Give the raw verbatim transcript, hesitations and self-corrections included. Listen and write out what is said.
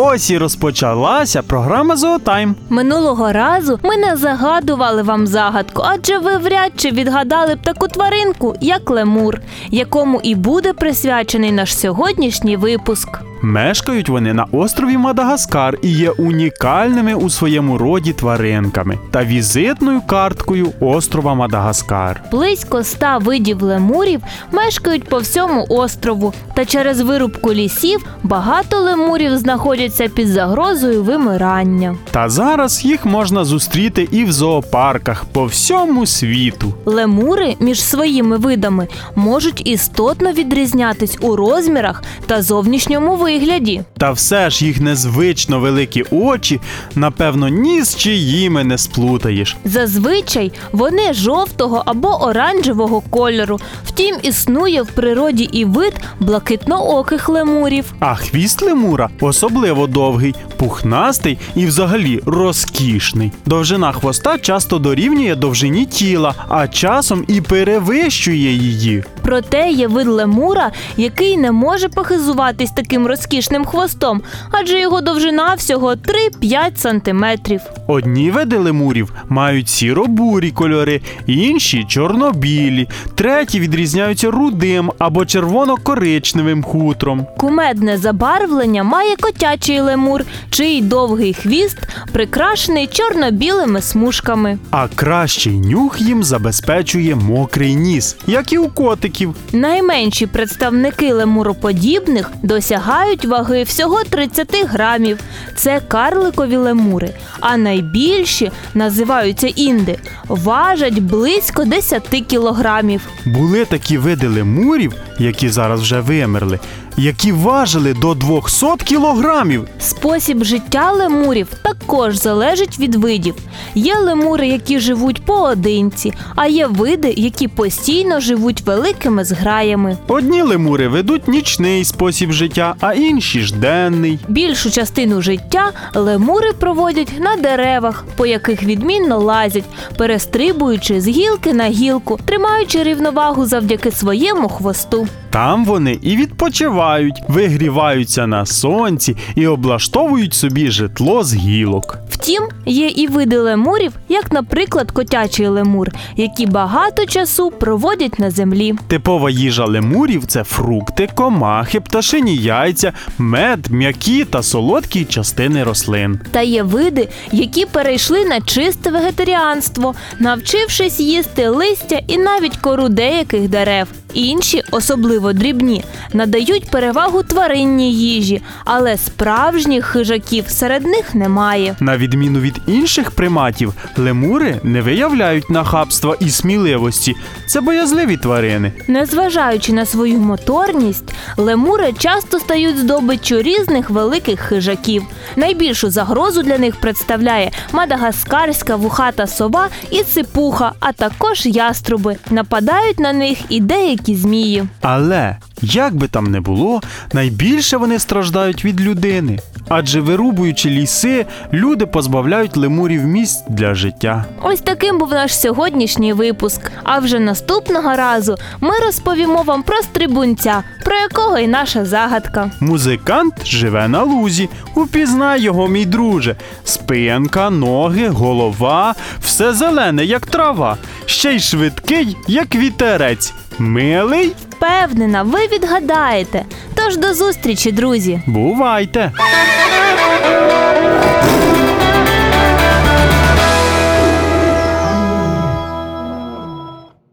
ось і розпочалася програма «Зоотайм». Минулого разу ми не загадували вам загадку, адже ви вряд чи відгадали б таку тваринку, як лемур, якому і буде присвячений наш сьогоднішній випуск. Мешкають вони на острові Мадагаскар і є унікальними у своєму роді тваринками та візитною карткою острова Мадагаскар. Близько ста видів лемурів мешкають по всьому острову, та через вирубку лісів багато лемурів знаходяться під загрозою вимирання. Та зараз їх можна зустріти і в зоопарках по всьому світу. Лемури між своїми видами можуть істотно відрізнятись у розмірах та зовнішньому вигляді. Та все ж їх незвично великі очі, напевно, ні з чиїми не сплутаєш. Зазвичай вони жовтого або оранжевого кольору. Втім, існує в природі і вид блакитнооких лемурів. А хвіст лемура особливо довгий, пухнастий і взагалі розкішний. Довжина хвоста часто дорівнює довжині тіла, а часом і перевищує її. Проте є вид лемура, який не може похизуватись таким розкішним хвостом, адже його довжина всього три-п'ять сантиметрів. Одні види лемурів мають сіро-бурі кольори, інші – чорно-білі, треті відрізняються рудим або червоно-коричневим хутром. Кумедне забарвлення має котячий лемур, чий довгий хвіст прикрашений чорно-білими смужками. А кращий нюх їм забезпечує мокрий ніс, як і у котиків. Найменші представники лемуроподібних досягають ваги всього тридцять грамів. Це карликові лемури, а найбільші, називаються інди, важать близько десять кілограмів. Були такі види лемурів, які зараз вже вимерли, які важили до двісті кілограмів. Спосіб життя лемурів також залежить від видів. Є лемури, які живуть поодинці, а є види, які постійно живуть великими зграями. Одні лемури ведуть нічний спосіб життя, а інші ж денний. Більшу частину життя лемури проводять на деревах, по яких відмінно лазять, перестрибуючи з гілки на гілку, тримаючи рівновагу завдяки своєму хвосту. Там вони і відпочивають, вигріваються на сонці і облаштовують собі житло з гілок. Втім, є і види лемурів, як, наприклад, котячий лемур, які багато часу проводять на землі. Типова їжа лемурів – це фрукти, комахи, пташині яйця, мед, м'які та солодкі частини рослин. Та є види, які перейшли на чисте вегетаріанство, навчившись їсти листя і навіть кору деяких дерев. Інші, особливо дрібні, надають перевагу тваринній їжі, але справжніх хижаків серед них немає. На відміну від інших приматів, лемури не виявляють нахабства і сміливості. Це боязливі тварини. Незважаючи на свою моторність, лемури часто стають здобиччю різних великих хижаків. Найбільшу загрозу для них представляє мадагаскарська вухата сова і сипуха, а також яструби. Нападають на них і деякі змії. Але, як би там не було, найбільше вони страждають від людини. Адже вирубуючи ліси, люди позбавляють лемурів місць для життя. Ось таким був наш сьогоднішній випуск. А вже наступного разу ми розповімо вам про стрибунця, про якого й наша загадка. Музикант живе на лузі. Упізнай його, мій друже. Спинка, ноги, голова – все зелене, як трава. Ще й швидкий, як вітерець. Милий? Впевнена, ви відгадаєте. Тож до зустрічі, друзі! Бувайте!